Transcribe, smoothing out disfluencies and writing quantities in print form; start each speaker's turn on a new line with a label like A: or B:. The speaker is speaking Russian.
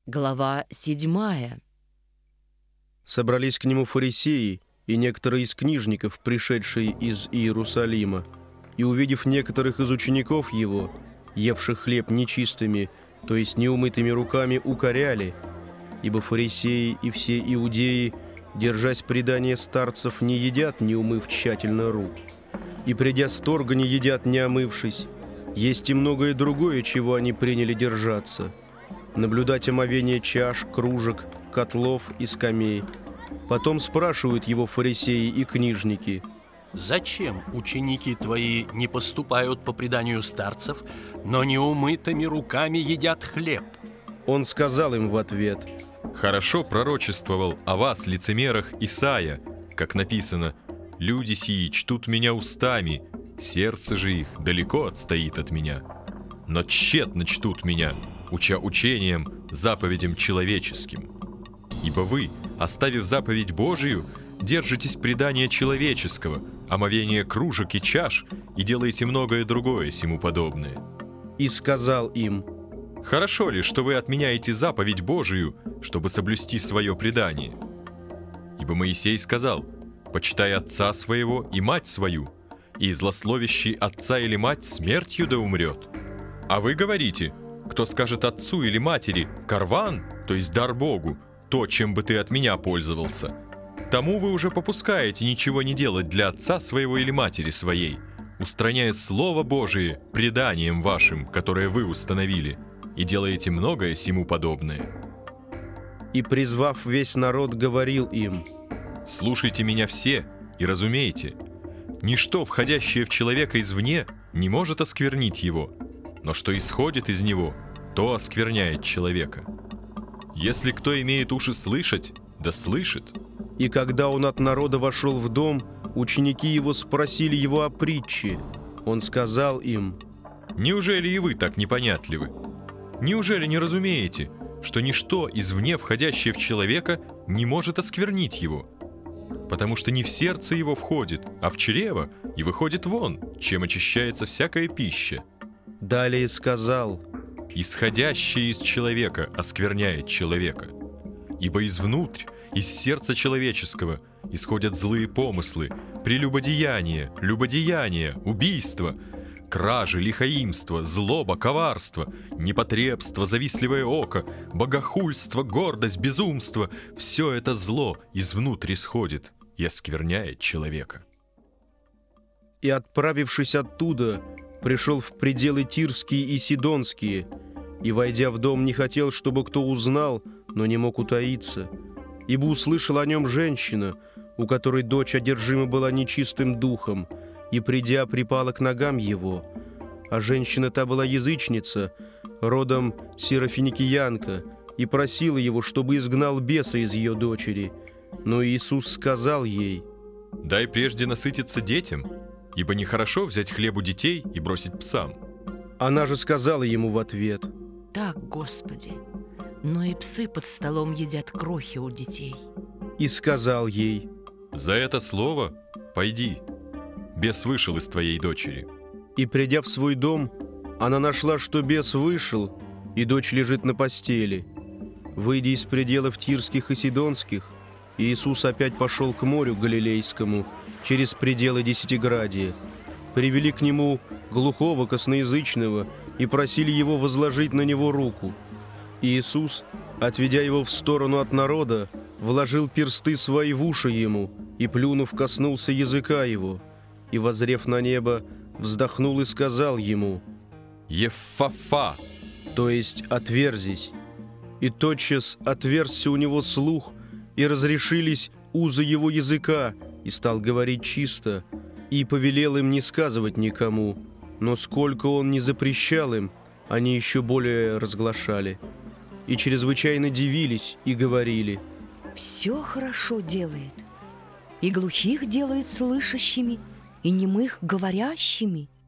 A: Глава 7.
B: Собрались к нему фарисеи и некоторые из книжников, пришедшие из Иерусалима, и, увидев некоторых из учеников его, евших хлеб нечистыми, то есть неумытыми руками, укоряли, ибо фарисеи и все иудеи, держась предания старцев, не едят, не умыв тщательно рук, и, придя с торга, не едят, не омывшись. Есть и многое другое, чего они приняли держаться. Наблюдать омовение чаш, кружек, котлов и скамей. Потом спрашивают его фарисеи и книжники:
C: «Зачем ученики твои не поступают по преданию старцев, но неумытыми руками едят хлеб?»
B: Он сказал им в ответ:
D: «Хорошо пророчествовал о вас, лицемерах, Исайя, как написано: «Люди сии чтут меня устами, сердце же их далеко отстоит от меня. Но тщетно чтут меня, уча учением, заповедям человеческим. Ибо вы, оставив заповедь Божию, держитесь предания человеческого, омовения кружек и чаш, и делаете многое другое сему подобное».
B: И сказал им:
D: «Хорошо ли, что вы отменяете заповедь Божию, чтобы соблюсти свое предание? Ибо Моисей сказал: почитай отца своего и мать свою, и злословящий отца или мать смертью да умрет. А вы говорите: кто скажет отцу или матери: карван, то есть дар Богу, то, чем бы ты от меня пользовался, тому вы уже попускаете ничего не делать для отца своего или матери своей, устраняя Слово Божие преданием вашим, которое вы установили, и делаете многое сему подобное».
B: И, призвав весь народ, говорил им:
D: «Слушайте меня все и разумейте: ничто, входящее в человека извне, не может осквернить его, но что исходит из него, то оскверняет человека. Если кто имеет уши слышать, да слышит».
B: И когда он от народа вошел в дом, ученики его спросили его о притче. Он сказал им:
D: «Неужели и вы так непонятливы? Неужели не разумеете, что ничто извне, входящее в человека, не может осквернить его? Потому что не в сердце его входит, а в чрево, и выходит вон, чем очищается всякая пища.
B: Далее сказал:
D: Исходящее из человека оскверняет человека. Ибо извнутрь, из сердца человеческого, исходят злые помыслы, прелюбодеяние, любодеяние, убийство, кражи, лихаимство, злоба, коварство, непотребство, завистливое око, богохульство, гордость, безумство. Все это зло извнутрь исходит и оскверняет человека».
B: И, отправившись оттуда, пришел в пределы Тирские и Сидонские, и, войдя в дом, не хотел, чтобы кто узнал, но не мог утаиться, ибо услышала о нем женщина, у которой дочь одержима была нечистым духом, и, придя, припала к ногам его. А женщина та была язычница, родом сирофиникиянка, и просила его, чтобы изгнал беса из ее дочери. Но Иисус сказал ей:
D: «Дай прежде насытиться детям, ибо нехорошо взять хлеб у детей и бросить псам».
B: Она же сказала ему в ответ:
A: Так, Господи, но и псы под столом едят крохи у детей.
B: И сказал ей:
D: «За это слово пойди, бес вышел из твоей дочери».
B: И, придя в свой дом, она нашла, что бес вышел, и дочь лежит на постели. Выйдя из пределов Тирских и Сидонских, Иисус опять пошел к морю Галилейскому через пределы Десятиградия. Привели к нему глухого, косноязычного, и просили его возложить на него руку. Иисус, отведя его в сторону от народа, вложил персты свои в уши ему и, плюнув, коснулся языка его. И, воззрев на небо, вздохнул и сказал ему:
D: «Еффафа!»
B: то есть «отверзись». И тотчас отверзся у него слух, и разрешились узы его языка, и стал говорить чисто, и повелел им не сказывать никому, но сколько он не запрещал им, они еще более разглашали. И чрезвычайно дивились и говорили:
E: Все хорошо делает, и глухих делает слышащими, и немых говорящими.